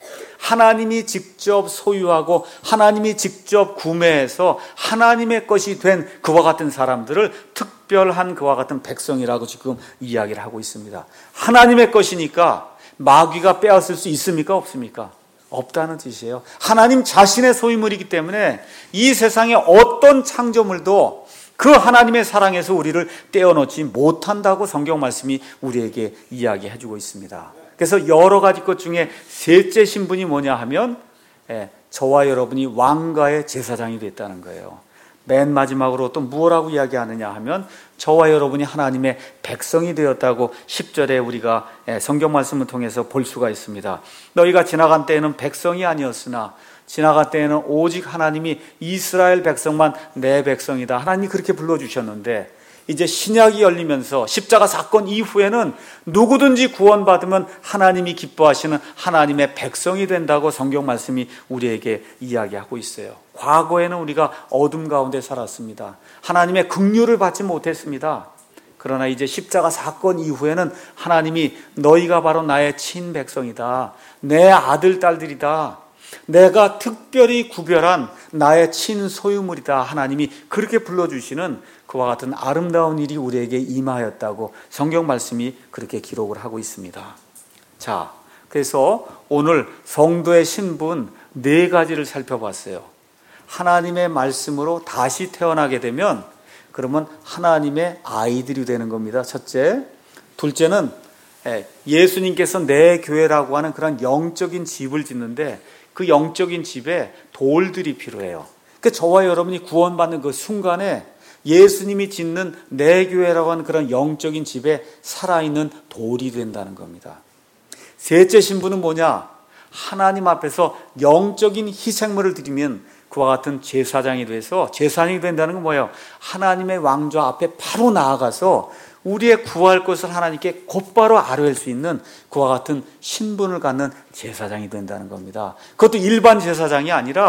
A: 하나님이 직접 소유하고 하나님이 직접 구매해서 하나님의 것이 된 그와 같은 사람들을 특별한 그와 같은 백성이라고 지금 이야기를 하고 있습니다. 하나님의 것이니까 마귀가 빼앗을 수 있습니까? 없습니까? 없다는 뜻이에요. 하나님 자신의 소유물이기 때문에 이 세상의 어떤 창조물도 그 하나님의 사랑에서 우리를 떼어놓지 못한다고 성경 말씀이 우리에게 이야기해 주고 있습니다. 그래서 여러 가지 것 중에 셋째 신분이 뭐냐 하면 예, 저와 여러분이 왕가의 제사장이 됐다는 거예요. 맨 마지막으로 또 무엇라고 이야기하느냐 하면 저와 여러분이 하나님의 백성이 되었다고 십 절에 우리가 예, 성경 말씀을 통해서 볼 수가 있습니다. 너희가 지나간 때에는 백성이 아니었으나 지나갈 때에는 오직 하나님이 이스라엘 백성만 내 백성이다. 하나님이 그렇게 불러주셨는데 이제 신약이 열리면서 십자가 사건 이후에는 누구든지 구원받으면 하나님이 기뻐하시는 하나님의 백성이 된다고 성경 말씀이 우리에게 이야기하고 있어요. 과거에는 우리가 어둠 가운데 살았습니다. 하나님의 긍휼을 받지 못했습니다. 그러나 이제 십자가 사건 이후에는 하나님이 너희가 바로 나의 친백성이다. 내 아들, 딸들이다. 내가 특별히 구별한 나의 친소유물이다. 하나님이 그렇게 불러주시는 그와 같은 아름다운 일이 우리에게 임하였다고 성경 말씀이 그렇게 기록을 하고 있습니다. 자, 그래서 오늘 성도의 신분 네 가지를 살펴봤어요. 하나님의 말씀으로 다시 태어나게 되면 그러면 하나님의 아이들이 되는 겁니다. 첫째. 둘째는 예수님께서 내 교회라고 하는 그런 영적인 집을 짓는데 그 영적인 집에 돌들이 필요해요. 그러니까 저와 여러분이 구원받는 그 순간에 예수님이 짓는 내 교회라고 하는 그런 영적인 집에 살아있는 돌이 된다는 겁니다. 셋째 신분은 뭐냐? 하나님 앞에서 영적인 희생물을 드리면 그와 같은 제사장이 돼서 제사장이 된다는 건 뭐예요? 하나님의 왕좌 앞에 바로 나아가서 우리의 구할 것을 하나님께 곧바로 아뢰할 수 있는 그와 같은 신분을 갖는 제사장이 된다는 겁니다. 그것도 일반 제사장이 아니라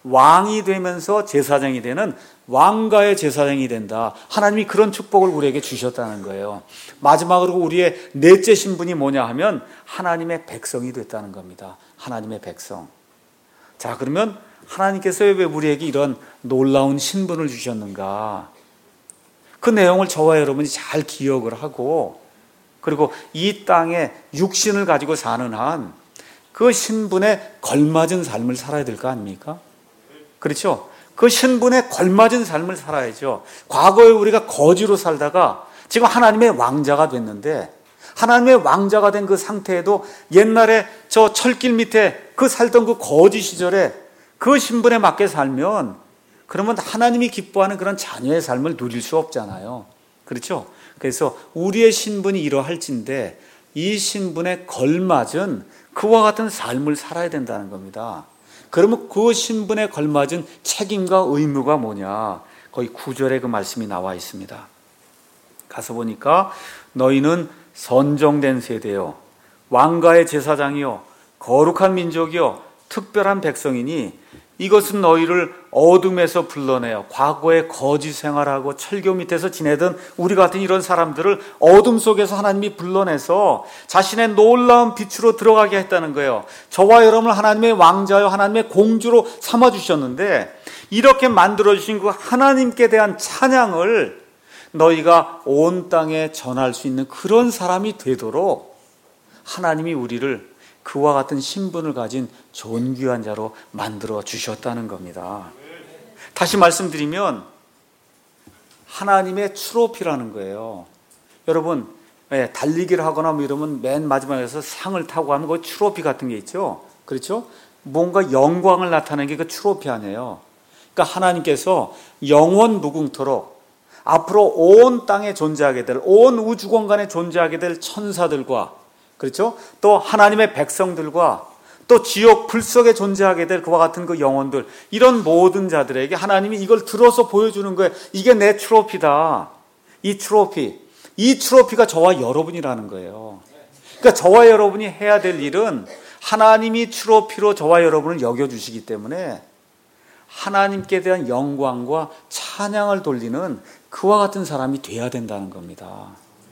A: 왕이 되면서 제사장이 되는 왕가의 제사장이 된다. 하나님이 그런 축복을 우리에게 주셨다는 거예요. 마지막으로 우리의 넷째 신분이 뭐냐 하면 하나님의 백성이 됐다는 겁니다. 하나님의 백성. 자, 그러면 하나님께서 왜 우리에게 이런 놀라운 신분을 주셨는가? 그 내용을 저와 여러분이 잘 기억을 하고, 그리고 이 땅에 육신을 가지고 사는 한 그 신분에 걸맞은 삶을 살아야 될 거 아닙니까? 그렇죠? 그 신분에 걸맞은 삶을 살아야죠. 과거에 우리가 거지로 살다가 지금 하나님의 왕자가 됐는데, 하나님의 왕자가 된 그 상태에도 옛날에 저 철길 밑에 그 살던 그 거지 시절에 그 신분에 맞게 살면, 그러면 하나님이 기뻐하는 그런 자녀의 삶을 누릴 수 없잖아요. 그렇죠? 그래서 우리의 신분이 이러할진데 이 신분에 걸맞은 그와 같은 삶을 살아야 된다는 겁니다. 그러면 그 신분에 걸맞은 책임과 의무가 뭐냐? 거의 구 절에 그 말씀이 나와 있습니다. 가서 보니까 너희는 선정된 세대요, 왕가의 제사장이요, 거룩한 민족이요, 특별한 백성이니 이것은 너희를 어둠에서 불러내어 과거에 거짓 생활하고 철교 밑에서 지내던 우리 같은 이런 사람들을 어둠 속에서 하나님이 불러내서 자신의 놀라운 빛으로 들어가게 했다는 거예요. 저와 여러분을 하나님의 왕자요, 하나님의 공주로 삼아주셨는데, 이렇게 만들어주신 그 하나님께 대한 찬양을 너희가 온 땅에 전할 수 있는 그런 사람이 되도록 하나님이 우리를 그와 같은 신분을 가진 존귀한 자로 만들어 주셨다는 겁니다. 다시 말씀드리면 하나님의 트로피라는 거예요. 여러분, 달리기를 하거나 뭐 이러면 맨 마지막에서 상을 타고 하는 그 트로피 같은 게 있죠. 그렇죠? 뭔가 영광을 나타내는 게 그 트로피 아니에요. 그러니까 하나님께서 영원 무궁토록 앞으로 온 땅에 존재하게 될, 온 우주 공간에 존재하게 될 천사들과, 그렇죠? 또 하나님의 백성들과 또 지옥 불 속에 존재하게 될 그와 같은 그 영혼들, 이런 모든 자들에게 하나님이 이걸 들어서 보여주는 거예요. 이게 내 트로피다. 이 트로피, 이 트로피가 저와 여러분이라는 거예요. 그러니까 저와 여러분이 해야 될 일은 하나님이 트로피로 저와 여러분을 여겨주시기 때문에 하나님께 대한 영광과 찬양을 돌리는 그와 같은 사람이 돼야 된다는 겁니다.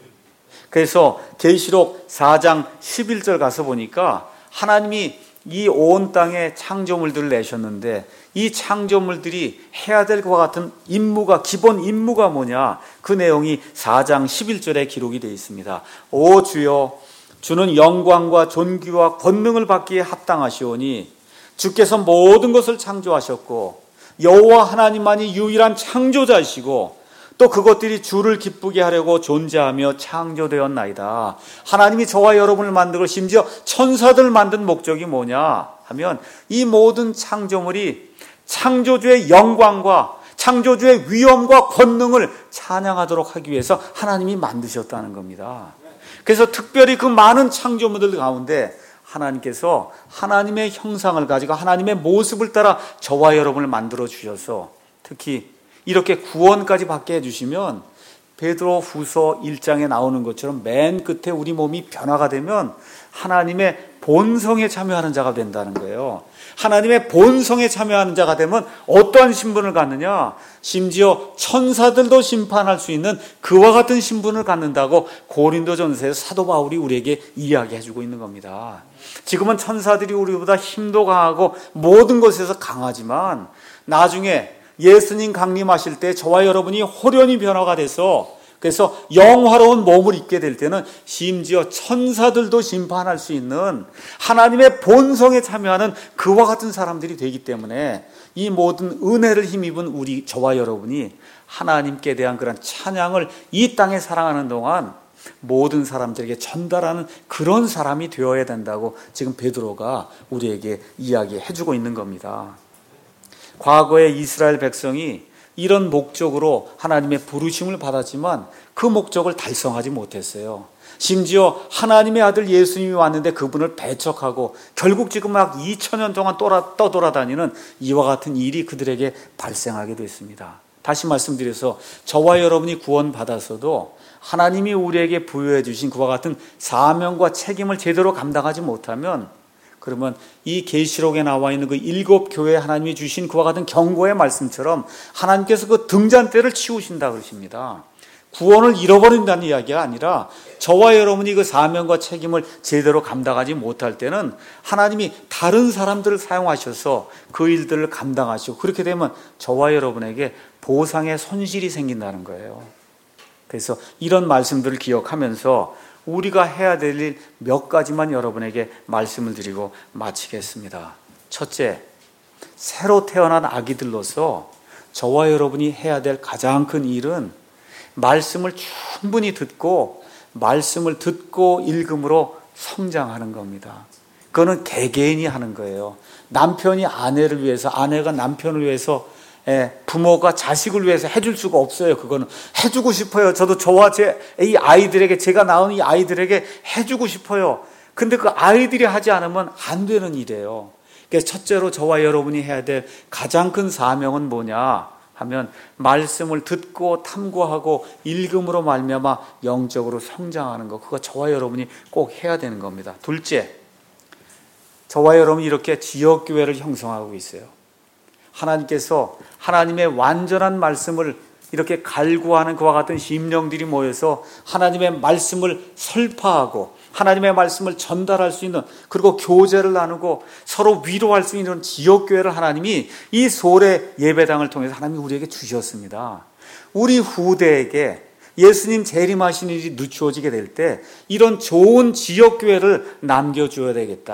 A: 그래서 계시록 사 장 십일 절 가서 보니까 하나님이 이 온 땅에 창조물들을 내셨는데 이 창조물들이 해야 될 것과 같은 임무가, 기본 임무가 뭐냐? 그 내용이 사 장 십일 절에 기록이 되어 있습니다. 오 주여, 주는 영광과 존귀와 권능을 받기에 합당하시오니 주께서 모든 것을 창조하셨고 여호와 하나님만이 유일한 창조자이시고 또 그것들이 주를 기쁘게 하려고 존재하며 창조되었나이다. 하나님이 저와 여러분을 만들고 심지어 천사들을 만든 목적이 뭐냐 하면 이 모든 창조물이 창조주의 영광과 창조주의 위엄과 권능을 찬양하도록 하기 위해서 하나님이 만드셨다는 겁니다. 그래서 특별히 그 많은 창조물들 가운데 하나님께서 하나님의 형상을 가지고 하나님의 모습을 따라 저와 여러분을 만들어 주셔서 특히 이렇게 구원까지 받게 해주시면 베드로 후서 일 장에 나오는 것처럼 맨 끝에 우리 몸이 변화가 되면 하나님의 본성에 참여하는 자가 된다는 거예요. 하나님의 본성에 참여하는 자가 되면 어떠한 신분을 갖느냐? 심지어 천사들도 심판할 수 있는 그와 같은 신분을 갖는다고 고린도전서에서 사도 바울이 우리에게 이야기해주고 있는 겁니다. 지금은 천사들이 우리보다 힘도 강하고 모든 것에서 강하지만 나중에 예수님 강림하실 때 저와 여러분이 호련히 변화가 돼서 그래서 영화로운 몸을 입게 될 때는 심지어 천사들도 심판할 수 있는 하나님의 본성에 참여하는 그와 같은 사람들이 되기 때문에 이 모든 은혜를 힘입은 우리 저와 여러분이 하나님께 대한 그런 찬양을 이 땅에 살아가는 동안 모든 사람들에게 전달하는 그런 사람이 되어야 된다고 지금 베드로가 우리에게 이야기해주고 있는 겁니다. 과거의 이스라엘 백성이 이런 목적으로 하나님의 부르심을 받았지만 그 목적을 달성하지 못했어요. 심지어 하나님의 아들 예수님이 왔는데 그분을 배척하고 결국 지금 막 이천 년 동안 떠돌아다니는 이와 같은 일이 그들에게 발생하게 됐습니다. 다시 말씀드려서 저와 여러분이 구원받았어도 하나님이 우리에게 부여해 주신 그와 같은 사명과 책임을 제대로 감당하지 못하면 그러면 이 계시록에 나와 있는 그 일곱 교회에 하나님이 주신 그와 같은 경고의 말씀처럼 하나님께서 그 등잔대를 치우신다 그러십니다. 구원을 잃어버린다는 이야기가 아니라 저와 여러분이 그 사명과 책임을 제대로 감당하지 못할 때는 하나님이 다른 사람들을 사용하셔서 그 일들을 감당하시고, 그렇게 되면 저와 여러분에게 보상의 손실이 생긴다는 거예요. 그래서 이런 말씀들을 기억하면서 우리가 해야 될 일 몇 가지만 여러분에게 말씀을 드리고 마치겠습니다. 첫째, 새로 태어난 아기들로서 저와 여러분이 해야 될 가장 큰 일은 말씀을 충분히 듣고 말씀을 듣고 읽음으로 성장하는 겁니다. 그거는 개개인이 하는 거예요. 남편이 아내를 위해서, 아내가 남편을 위해서, 부모가 자식을 위해서 해줄 수가 없어요. 그거는 해주고 싶어요. 저도 저와 제 이 아이들에게, 제가 낳은 이 아이들에게 해주고 싶어요. 근데 그 아이들이 하지 않으면 안 되는 일이에요. 그래서 첫째로 저와 여러분이 해야 될 가장 큰 사명은 뭐냐 하면, 말씀을 듣고 탐구하고 읽음으로 말미암아 영적으로 성장하는 것, 그거 저와 여러분이 꼭 해야 되는 겁니다. 둘째, 저와 여러분이 이렇게 지역교회를 형성하고 있어요. 하나님께서 하나님의 완전한 말씀을 이렇게 갈구하는 그와 같은 심령들이 모여서 하나님의 말씀을 설파하고 하나님의 말씀을 전달할 수 있는, 그리고 교제를 나누고 서로 위로할 수 있는 지역교회를 하나님이 이 소래 예배당을 통해서 하나님이 우리에게 주셨습니다. 우리 후대에게 예수님 재림하신 일이 늦추어지게 될 때 이런 좋은 지역교회를 남겨줘야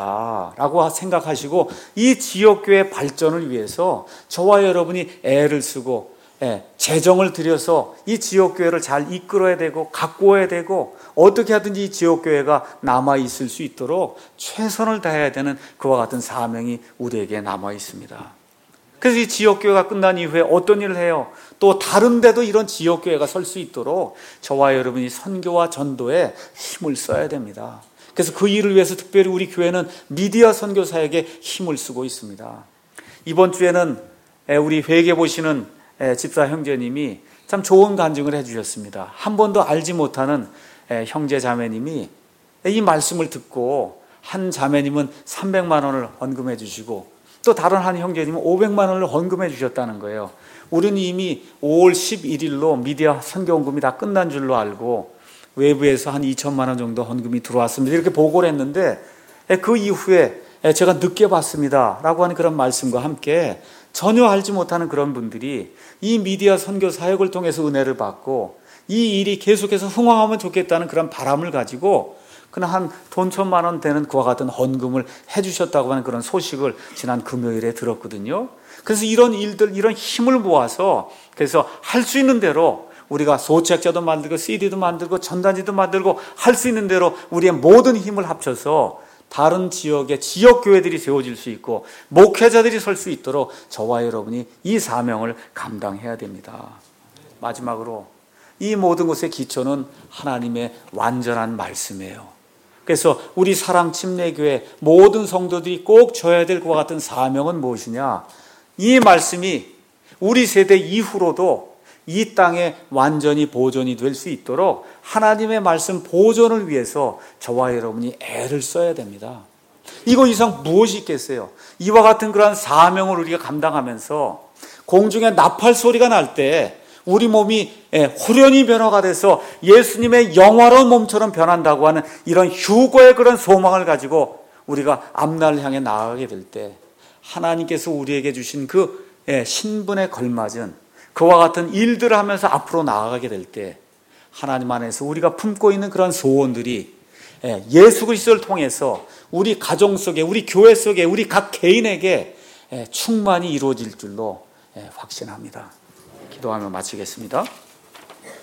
A: 되겠다라고 생각하시고, 이 지역교회 발전을 위해서 저와 여러분이 애를 쓰고 예, 재정을 들여서 이 지역교회를 잘 이끌어야 되고 가꾸어야 되고, 어떻게 하든지 이 지역교회가 남아있을 수 있도록 최선을 다해야 되는 그와 같은 사명이 우리에게 남아 있습니다. 그래서 이 지역교회가 끝난 이후에 어떤 일을 해요? 또 다른 데도 이런 지역교회가 설 수 있도록 저와 여러분이 선교와 전도에 힘을 써야 됩니다. 그래서 그 일을 위해서 특별히 우리 교회는 미디어 선교사에게 힘을 쓰고 있습니다. 이번 주에는 우리 회개 보시는 집사 형제님이 참 좋은 간증을 해주셨습니다. 한 번도 알지 못하는 형제 자매님이 이 말씀을 듣고, 한 자매님은 삼백만 원을 헌금해 주시고 또 다른 한 형제님은 오백만 원을 헌금해 주셨다는 거예요. 우리는 이미 오월 십일일로 미디어 선교헌금이 다 끝난 줄로 알고 외부에서 한 이천만 원 정도 헌금이 들어왔습니다, 이렇게 보고를 했는데, 그 이후에 제가 늦게 봤습니다 라고 하는 그런 말씀과 함께 전혀 알지 못하는 그런 분들이 이 미디어 선교 사역을 통해서 은혜를 받고 이 일이 계속해서 흥황하면 좋겠다는 그런 바람을 가지고 그냥 한 돈 천만 원 되는 그와 같은 헌금을 해주셨다고 하는 그런 소식을 지난 금요일에 들었거든요. 그래서 이런 일들, 이런 힘을 모아서, 그래서 할 수 있는 대로 우리가 소책자도 만들고 씨디도 만들고 전단지도 만들고 할 수 있는 대로 우리의 모든 힘을 합쳐서 다른 지역에 지역교회들이 세워질 수 있고 목회자들이 설 수 있도록 저와 여러분이 이 사명을 감당해야 됩니다. 마지막으로 이 모든 것의 기초는 하나님의 완전한 말씀이에요. 그래서 우리 사랑침례교회 모든 성도들이 꼭 져야 될 것과 같은 사명은 무엇이냐? 이 말씀이 우리 세대 이후로도 이 땅에 완전히 보존이 될 수 있도록 하나님의 말씀 보존을 위해서 저와 여러분이 애를 써야 됩니다. 이거 이상 무엇이 있겠어요? 이와 같은 그러한 사명을 우리가 감당하면서 공중에 나팔 소리가 날 때 우리 몸이 호련히 변화가 돼서 예수님의 영화로운 몸처럼 변한다고 하는 이런 휴거의 그런 소망을 가지고 우리가 앞날을 향해 나아가게 될 때, 하나님께서 우리에게 주신 그 신분에 걸맞은 그와 같은 일들을 하면서 앞으로 나아가게 될 때, 하나님 안에서 우리가 품고 있는 그런 소원들이 예수 그리스도를 통해서 우리 가정 속에, 우리 교회 속에, 우리 각 개인에게 충만히 이루어질 줄로 확신합니다. 기도하며 마치겠습니다.